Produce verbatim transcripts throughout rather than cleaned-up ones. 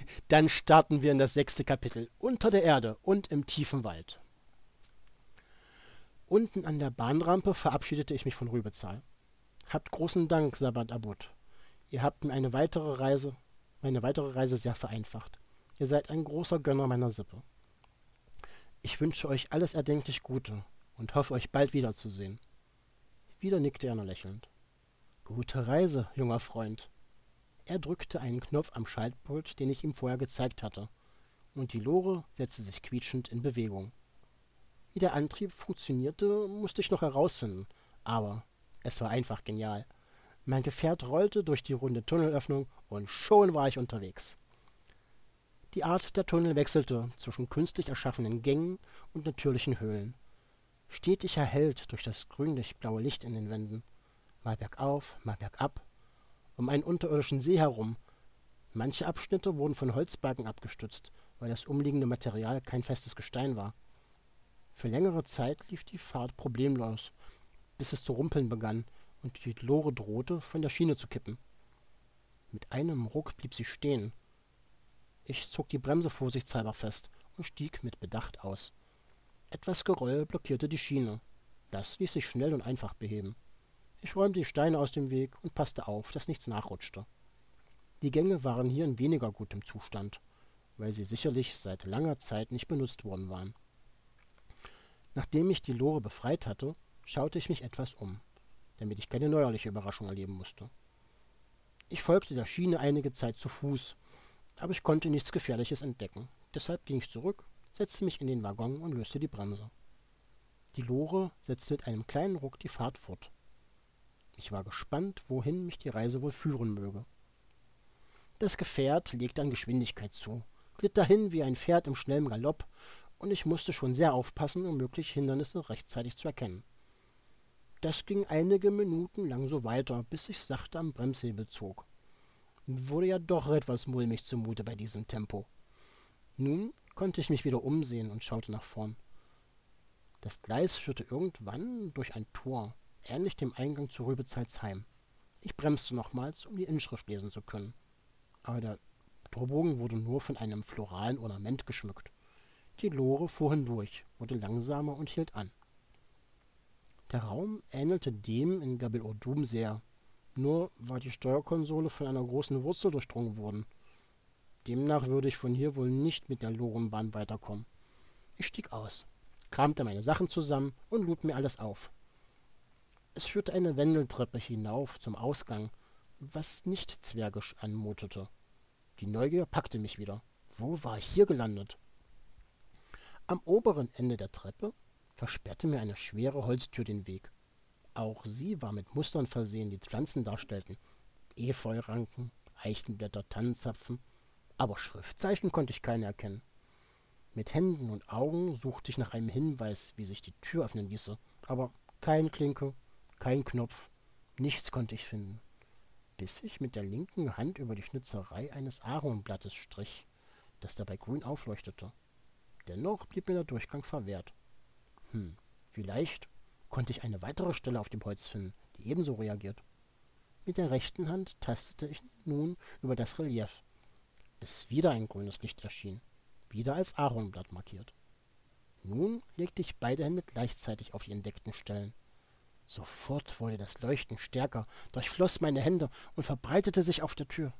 Dann starten wir in das sechste Kapitel. Unter der Erde und im tiefen Wald. Unten an der Bahnrampe verabschiedete ich mich von Rübezahl. Habt großen Dank, Sabbat Abud. Ihr habt mir eine weitere Reise, meine weitere Reise sehr vereinfacht. Ihr seid ein großer Gönner meiner Sippe. Ich wünsche euch alles erdenklich Gute und hoffe, euch bald wiederzusehen. Wieder nickte er nur lächelnd. Gute Reise, junger Freund. Er drückte einen Knopf am Schaltpult, den ich ihm vorher gezeigt hatte, und die Lore setzte sich quietschend in Bewegung. Wie der Antrieb funktionierte, musste ich noch herausfinden, aber es war einfach genial. Mein Gefährt rollte durch die runde Tunnelöffnung und schon war ich unterwegs. Die Art der Tunnel wechselte zwischen künstlich erschaffenen Gängen und natürlichen Höhlen. Stetig erhellt durch das grünlich-blaue Licht in den Wänden. Mal bergauf, mal bergab, um einen unterirdischen See herum. Manche Abschnitte wurden von Holzbalken abgestützt, weil das umliegende Material kein festes Gestein war. Für längere Zeit lief die Fahrt problemlos, bis es zu rumpeln begann und die Lore drohte, von der Schiene zu kippen. Mit einem Ruck blieb sie stehen. Ich zog die Bremse vorsichtshalber fest und stieg mit Bedacht aus. Etwas Geröll blockierte die Schiene. Das ließ sich schnell und einfach beheben. Ich räumte die Steine aus dem Weg und passte auf, dass nichts nachrutschte. Die Gänge waren hier in weniger gutem Zustand, weil sie sicherlich seit langer Zeit nicht benutzt worden waren. Nachdem ich die Lore befreit hatte, schaute ich mich etwas um, damit ich keine neuerliche Überraschung erleben musste. Ich folgte der Schiene einige Zeit zu Fuß, aber ich konnte nichts Gefährliches entdecken. Deshalb ging ich zurück, setzte mich in den Waggon und löste die Bremse. Die Lore setzte mit einem kleinen Ruck die Fahrt fort. Ich war gespannt, wohin mich die Reise wohl führen möge. Das Gefährt legte an Geschwindigkeit zu, glitt dahin wie ein Pferd im schnellen Galopp, und ich musste schon sehr aufpassen, um mögliche Hindernisse rechtzeitig zu erkennen. Das ging einige Minuten lang so weiter, bis ich sachte am Bremshebel zog. Mir wurde ja doch etwas mulmig zumute bei diesem Tempo. Nun konnte ich mich wieder umsehen und schaute nach vorn. Das Gleis führte irgendwann durch ein Tor, ähnlich dem Eingang zu Rübezals Heim. Ich bremste nochmals, um die Inschrift lesen zu können. Aber der Torbogen wurde nur von einem floralen Ornament geschmückt. Die Lore fuhr hindurch, wurde langsamer und hielt an. Der Raum ähnelte dem in Gabel Ordum sehr, nur war die Steuerkonsole von einer großen Wurzel durchdrungen worden. Demnach würde ich von hier wohl nicht mit der Lorenbahn weiterkommen. Ich stieg aus, kramte meine Sachen zusammen und lud mir alles auf. Es führte eine Wendeltreppe hinauf zum Ausgang, was nicht zwergisch anmutete. Die Neugier packte mich wieder. Wo war ich hier gelandet? Am oberen Ende der Treppe versperrte mir eine schwere Holztür den Weg. Auch sie war mit Mustern versehen, die Pflanzen darstellten. Efeuranken, Eichenblätter, Tannenzapfen, aber Schriftzeichen konnte ich keine erkennen. Mit Händen und Augen suchte ich nach einem Hinweis, wie sich die Tür öffnen ließe, aber keine Klinke, kein Knopf, nichts konnte ich finden, bis ich mit der linken Hand über die Schnitzerei eines Ahornblattes strich, das dabei grün aufleuchtete. Dennoch blieb mir der Durchgang verwehrt. Hm, vielleicht konnte ich eine weitere Stelle auf dem Holz finden, die ebenso reagiert. Mit der rechten Hand tastete ich nun über das Relief, bis wieder ein grünes Licht erschien, wieder als Ahornblatt markiert. Nun legte ich beide Hände gleichzeitig auf die entdeckten Stellen. Sofort wurde das Leuchten stärker, durchfloss meine Hände und verbreitete sich auf der Tür,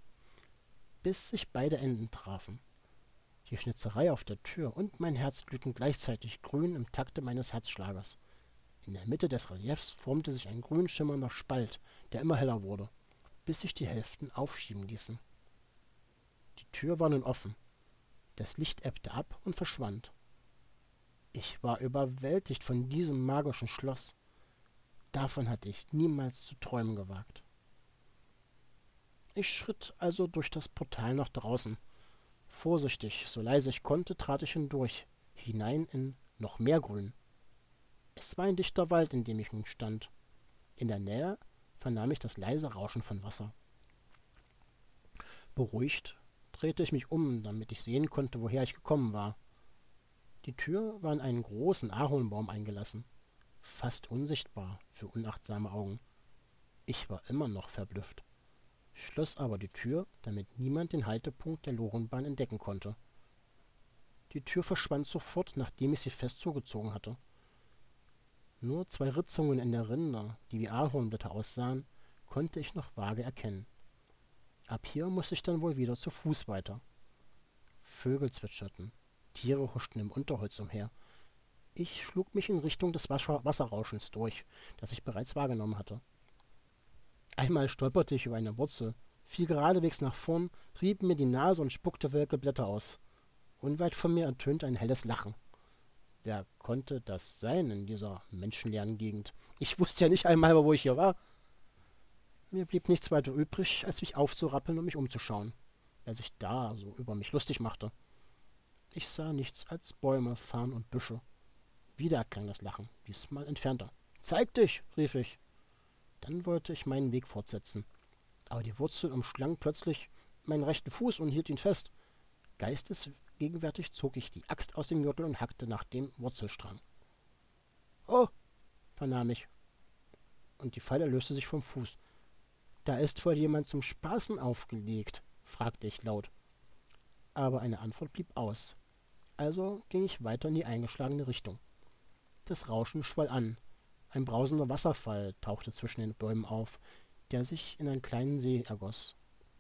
bis sich beide Enden trafen. Die Schnitzerei auf der Tür und mein Herz glühten gleichzeitig grün im Takte meines Herzschlagers. In der Mitte des Reliefs formte sich ein grün schimmernder Spalt, der immer heller wurde, bis sich die Hälften aufschieben ließen. Die Tür war nun offen. Das Licht ebbte ab und verschwand. Ich war überwältigt von diesem magischen Schloss. Davon hatte ich niemals zu träumen gewagt. Ich schritt also durch das Portal nach draußen. Vorsichtig, so leise ich konnte, trat ich hindurch, hinein in noch mehr Grün. Es war ein dichter Wald, in dem ich nun stand. In der Nähe vernahm ich das leise Rauschen von Wasser. Beruhigt drehte ich mich um, damit ich sehen konnte, woher ich gekommen war. Die Tür war in einen großen Ahornbaum eingelassen, fast unsichtbar für unachtsame Augen. Ich war immer noch verblüfft. schloss aber die Tür, damit niemand den Haltepunkt der Lorenbahn entdecken konnte. Die Tür verschwand sofort, nachdem ich sie fest zugezogen hatte. Nur zwei Ritzungen in der Rinde, die wie Ahornblätter aussahen, konnte ich noch vage erkennen. Ab hier musste ich dann wohl wieder zu Fuß weiter. Vögel zwitscherten, Tiere huschten im Unterholz umher. Ich schlug mich in Richtung des Wasser Wasserrauschens durch, das ich bereits wahrgenommen hatte. Einmal stolperte ich über eine Wurzel, fiel geradewegs nach vorn, rieb mir die Nase und spuckte welke Blätter aus. Unweit von mir ertönte ein helles Lachen. Wer konnte das sein in dieser menschenleeren Gegend? Ich wusste ja nicht einmal, wo ich hier war. Mir blieb nichts weiter übrig, als mich aufzurappeln und mich umzuschauen, wer sich da so über mich lustig machte. Ich sah nichts als Bäume, Farn und Büsche. Wieder erklang das Lachen, diesmal entfernter. »Zeig dich!« rief ich. Dann wollte ich meinen Weg fortsetzen. Aber die Wurzel umschlang plötzlich meinen rechten Fuß und hielt ihn fest. Geistesgegenwärtig zog ich die Axt aus dem Gürtel und hackte nach dem Wurzelstrang. »Oh«, vernahm ich, und die Falle löste sich vom Fuß. »Da ist wohl jemand zum Spaßen aufgelegt«, fragte ich laut. Aber eine Antwort blieb aus. Also ging ich weiter in die eingeschlagene Richtung. Das Rauschen schwoll an. Ein brausender Wasserfall tauchte zwischen den Bäumen auf, der sich in einen kleinen See ergoss.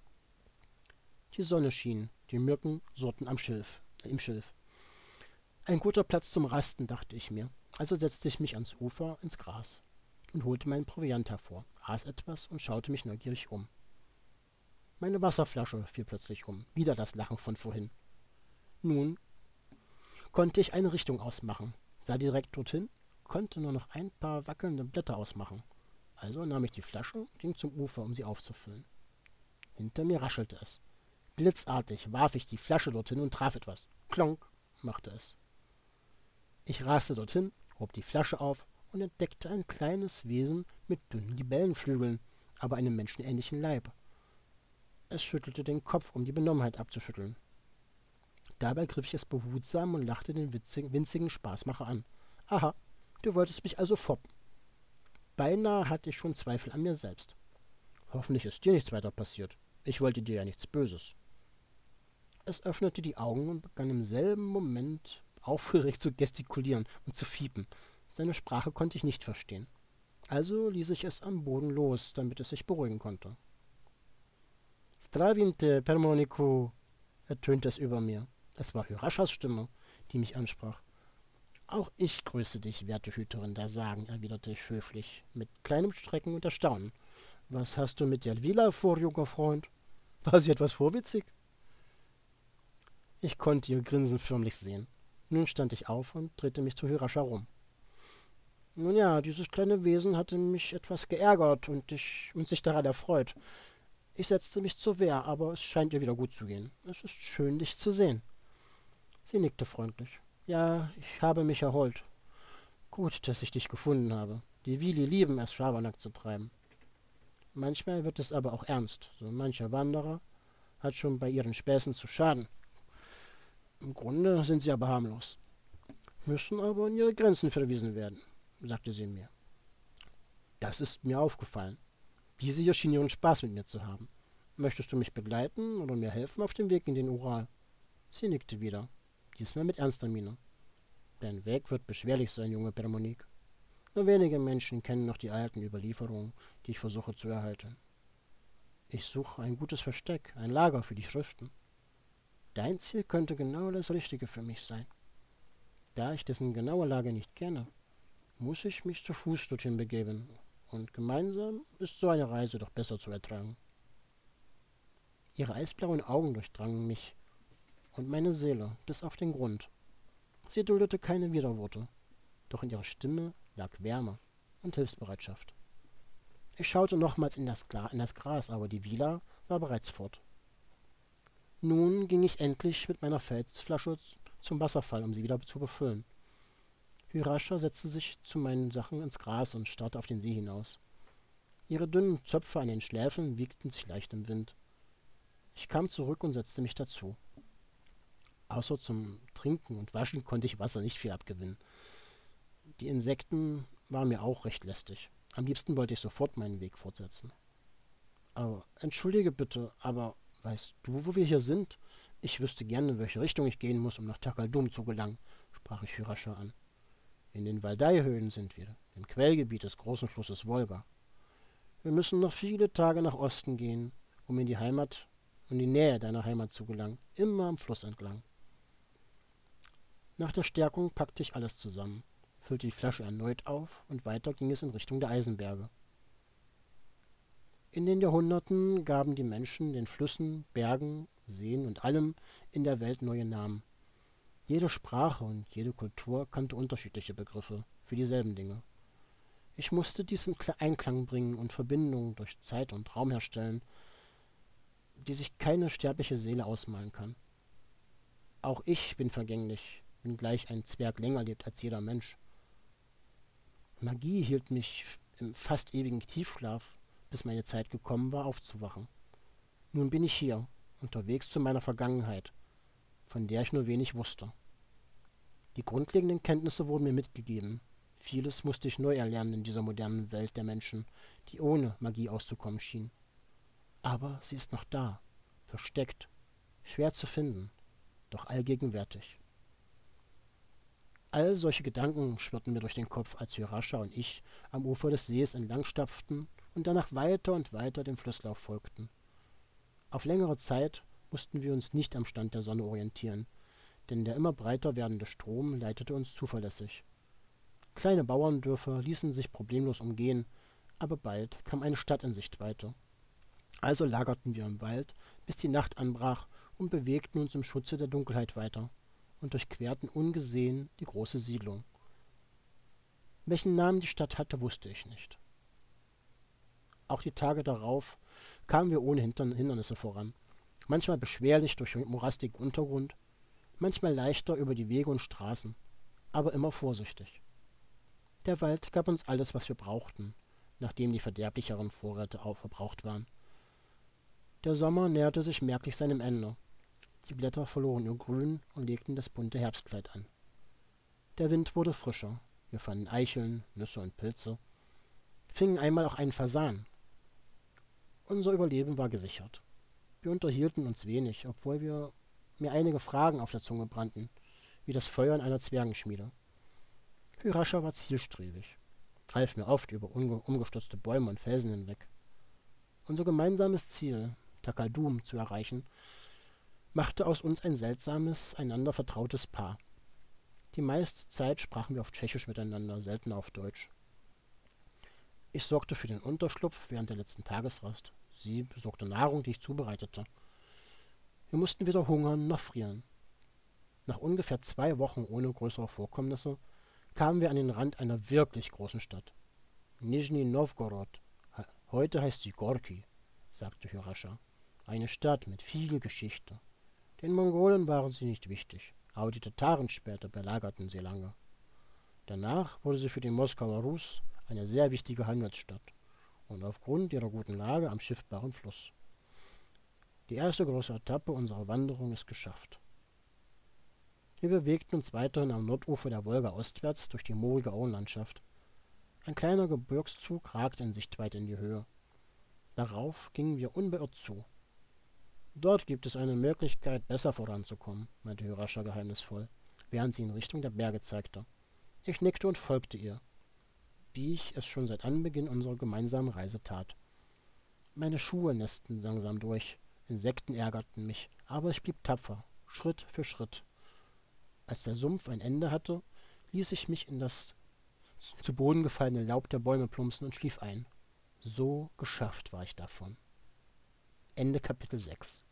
Die Sonne schien, die Mücken surrten am Schilf, äh, im Schilf. Ein guter Platz zum Rasten, dachte ich mir. Also setzte ich mich ans Ufer ins Gras und holte meinen Proviant hervor, aß etwas und schaute mich neugierig um. Meine Wasserflasche fiel plötzlich um, wieder das Lachen von vorhin. Nun konnte ich eine Richtung ausmachen, sah direkt dorthin, konnte nur noch ein paar wackelnde Blätter ausmachen. Also nahm ich die Flasche und ging zum Ufer, um sie aufzufüllen. Hinter mir raschelte es. Blitzartig warf ich die Flasche dorthin und traf etwas. Klonk, machte es. Ich raste dorthin, hob die Flasche auf und entdeckte ein kleines Wesen mit dünnen Libellenflügeln, aber einem menschenähnlichen Leib. Es schüttelte den Kopf, um die Benommenheit abzuschütteln. Dabei griff ich es behutsam und lachte den witzigen, winzigen Spaßmacher an. »Aha, du wolltest mich also foppen.« Beinahe hatte ich schon Zweifel an mir selbst. »Hoffentlich ist dir nichts weiter passiert. Ich wollte dir ja nichts Böses.« Es öffnete die Augen und begann im selben Moment aufgeregt zu gestikulieren und zu fiepen. Seine Sprache konnte ich nicht verstehen. Also ließ ich es am Boden los, damit es sich beruhigen konnte. »Zdravinte, Permoniku«, ertönte es über mir. Es war Hyraschas Stimme, die mich ansprach. »Auch ich grüße dich, werte Hüterin der Sagen«, erwiderte ich höflich, mit kleinem Strecken und Erstaunen. »Was hast du mit der Vila vor, junger Freund? War sie etwas vorwitzig?« Ich konnte ihr Grinsen förmlich sehen. Nun stand ich auf und drehte mich zu Hyrascha rum. Nun ja, dieses kleine Wesen hatte mich etwas geärgert und, ich, und sich daran erfreut. Ich setzte mich zur Wehr, aber es scheint ihr wieder gut zu gehen. Es ist schön, dich zu sehen. Sie nickte freundlich. Ja, ich habe mich erholt. Gut, dass ich dich gefunden habe. Die Wili lieben es, Schabernack zu treiben. Manchmal wird es aber auch ernst. So mancher Wanderer hat schon bei ihren Späßen zu schaden. Im Grunde sind sie aber harmlos. Müssen aber in ihre Grenzen verwiesen werden, sagte sie mir. Das ist mir aufgefallen. Diese hier schien ihren Spaß mit mir zu haben. Möchtest du mich begleiten oder mir helfen auf dem Weg in den Ural? Sie nickte wieder, diesmal mit ernster Miene. Dein Weg wird beschwerlich sein, junge Permonik. Nur wenige Menschen kennen noch die alten Überlieferungen, die ich versuche zu erhalten. Ich suche ein gutes Versteck, ein Lager für die Schriften. Dein Ziel könnte genau das Richtige für mich sein. Da ich dessen genaue Lage nicht kenne, muss ich mich zu Fuß dorthin begeben, und gemeinsam ist so eine Reise doch besser zu ertragen. Ihre eisblauen Augen durchdrangen mich und meine Seele bis auf den Grund. Sie duldete keine Widerworte, doch in ihrer Stimme lag Wärme und Hilfsbereitschaft. Ich schaute nochmals in das, Gla in das Gras, aber die Vila war bereits fort. Nun ging ich endlich mit meiner Felsflasche zum Wasserfall, um sie wieder zu befüllen. Hyrascha setzte sich zu meinen Sachen ins Gras und starrte auf den See hinaus. Ihre dünnen Zöpfe an den Schläfen wiegten sich leicht im Wind. Ich kam zurück und setzte mich dazu. Außer zum Trinken und Waschen konnte ich Wasser nicht viel abgewinnen. Die Insekten waren mir auch recht lästig. Am liebsten wollte ich sofort meinen Weg fortsetzen. Aber entschuldige bitte, aber weißt du, wo wir hier sind? Ich wüsste gerne, in welche Richtung ich gehen muss, um nach Takaldum zu gelangen, sprach ich Hyrascha an. In den Waldai-Höhen sind wir, im Quellgebiet des großen Flusses Wolga. Wir müssen noch viele Tage nach Osten gehen, um in die Heimat, in die Nähe deiner Heimat zu gelangen, immer am Fluss entlang. Nach der Stärkung packte ich alles zusammen, füllte die Flasche erneut auf und weiter ging es in Richtung der Eisenberge. In den Jahrhunderten gaben die Menschen den Flüssen, Bergen, Seen und allem in der Welt neue Namen. Jede Sprache und jede Kultur kannte unterschiedliche Begriffe für dieselben Dinge. Ich musste dies in Einklang bringen und Verbindungen durch Zeit und Raum herstellen, die sich keine sterbliche Seele ausmalen kann. Auch ich bin vergänglich, wenngleich ein Zwerg länger lebt als jeder Mensch. Magie hielt mich im fast ewigen Tiefschlaf, bis meine Zeit gekommen war, aufzuwachen. Nun bin ich hier, unterwegs zu meiner Vergangenheit, von der ich nur wenig wusste. Die grundlegenden Kenntnisse wurden mir mitgegeben. Vieles musste ich neu erlernen in dieser modernen Welt der Menschen, die ohne Magie auszukommen schien. Aber sie ist noch da, versteckt, schwer zu finden, doch allgegenwärtig. All solche Gedanken schwirrten mir durch den Kopf, als Hyrascha und ich am Ufer des Sees entlangstapften und danach weiter und weiter dem Flusslauf folgten. Auf längere Zeit mussten wir uns nicht am Stand der Sonne orientieren, denn der immer breiter werdende Strom leitete uns zuverlässig. Kleine Bauerndörfer ließen sich problemlos umgehen, aber bald kam eine Stadt in Sichtweite. Also lagerten wir im Wald, bis die Nacht anbrach, und bewegten uns im Schutze der Dunkelheit weiter und durchquerten ungesehen die große Siedlung. Welchen Namen die Stadt hatte, wusste ich nicht. Auch die Tage darauf kamen wir ohne Hindernisse voran, manchmal beschwerlich durch morastigen Untergrund, manchmal leichter über die Wege und Straßen, aber immer vorsichtig. Der Wald gab uns alles, was wir brauchten, nachdem die verderblicheren Vorräte aufverbraucht waren. Der Sommer näherte sich merklich seinem Ende. Die Blätter verloren ihr Grün und legten das bunte Herbstkleid an. Der Wind wurde frischer. Wir fanden Eicheln, Nüsse und Pilze, fingen einmal auch einen Fasan. Unser Überleben war gesichert. Wir unterhielten uns wenig, obwohl wir mir einige Fragen auf der Zunge brannten, wie das Feuer in einer Zwergenschmiede. Hyrascha war zielstrebig, half mir oft über umgestürzte Bäume und Felsen hinweg. Unser gemeinsames Ziel, Takaldum zu erreichen, machte aus uns ein seltsames, einander vertrautes Paar. Die meiste Zeit sprachen wir auf Tschechisch miteinander, selten auf Deutsch. Ich sorgte für den Unterschlupf während der letzten Tagesrast. Sie besorgte Nahrung, die ich zubereitete. Wir mussten weder hungern noch frieren. Nach ungefähr zwei Wochen ohne größere Vorkommnisse kamen wir an den Rand einer wirklich großen Stadt. Nischni Novgorod. Heute heißt sie Gorki, sagte Hyrascha. Eine Stadt mit viel Geschichte. Den Mongolen waren sie nicht wichtig, aber die Tataren später belagerten sie lange. Danach wurde sie für die Moskauer Rus eine sehr wichtige Handelsstadt und aufgrund ihrer guten Lage am schiffbaren Fluss. Die erste große Etappe unserer Wanderung ist geschafft. Wir bewegten uns weiterhin am Nordufer der Wolga ostwärts durch die moorige Auenlandschaft. Ein kleiner Gebirgszug ragte in Sichtweite in die Höhe. Darauf gingen wir unbeirrt zu. Dort gibt es eine Möglichkeit, besser voranzukommen, meinte Hyrascha geheimnisvoll, während sie in Richtung der Berge zeigte. Ich nickte und folgte ihr, wie ich es schon seit Anbeginn unserer gemeinsamen Reise tat. Meine Schuhe nässten langsam durch, Insekten ärgerten mich, aber ich blieb tapfer, Schritt für Schritt. Als der Sumpf ein Ende hatte, ließ ich mich in das zu Boden gefallene Laub der Bäume plumpsen und schlief ein. So geschafft war ich davon. Ende Kapitel sechs.